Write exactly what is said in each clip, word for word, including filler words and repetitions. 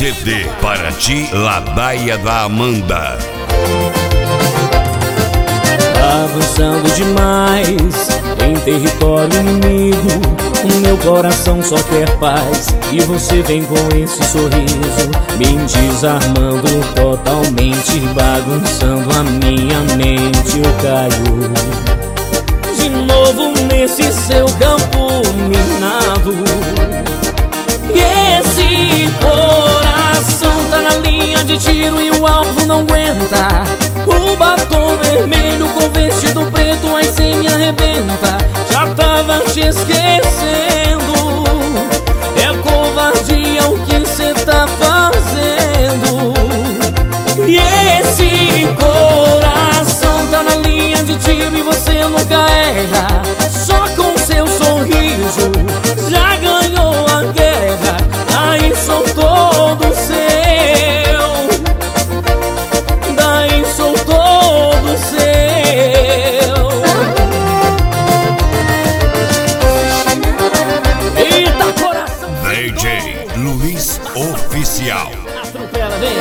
C D Paraty, Ladaia da Amanda. Avançando demais em território inimigo, o meu coração só quer paz e você vem com esse sorriso, me desarmando totalmente, bagunçando a minha mente. Eu caio de novo nesse seu campo minado, e esse coração tá na linha de tiro e o alvo não aguenta. O batom vermelho com vestido preto, aí cê me arrebenta. Já tava te esquecendo, é covardia o que cê tá fazendo. E esse coração tá na linha de tiro e você nunca erra. Só com seu sorriso já ganhou a guerra. Aí sou todo seu, daí sou todo seu. Eita, coração! D J Luiz Oficial. Atropela, vem!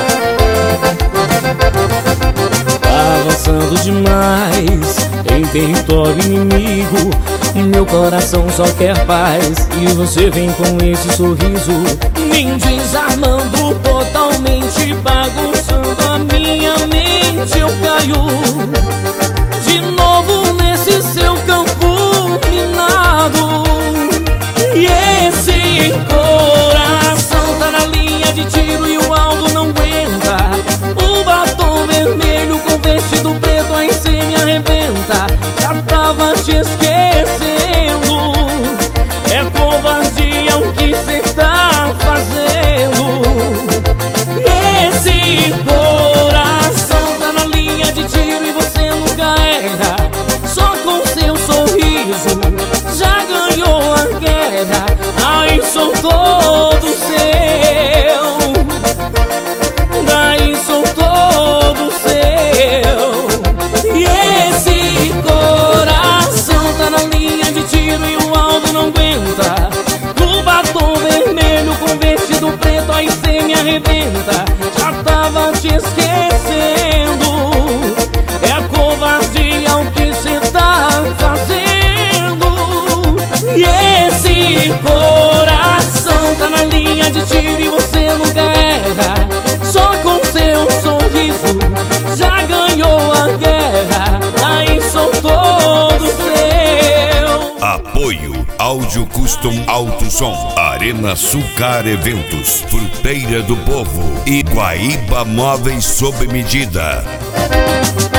Avançando demais em território inimigo, meu coração só quer paz e você vem com esse sorriso, me desarmando totalmente, bagunçando a minha mente. Eu caio de novo nesse seu campo minado, e esse coração tá na linha de tiro e o alvo não aguenta. O batom vermelho com vestido preto, aí cê me arrebenta. Já tava te esquecendo, é covardia o que cê tá fazendo. Esse coração tá na linha de tiro e você nunca erra. Só com seu sorriso já ganhou a guerra. Aí sou todo seu, daí sou todo seu. E esse coração tá na linha de tiro e o alvo não aguenta. O batom vermelho com vestido preto, aí cê me arrebenta. Já tava te esquecendo, é covardia o que cê tá fazendo. E esse coração tá na linha de tiro e você nunca erra. Só com seu sorriso já ganhou a guerra. Aí sou todo seu. Apoio Áudio Custom Alto Som, Arena Sucar Eventos, Fruteira do Povo e Guaíba Móveis sob medida.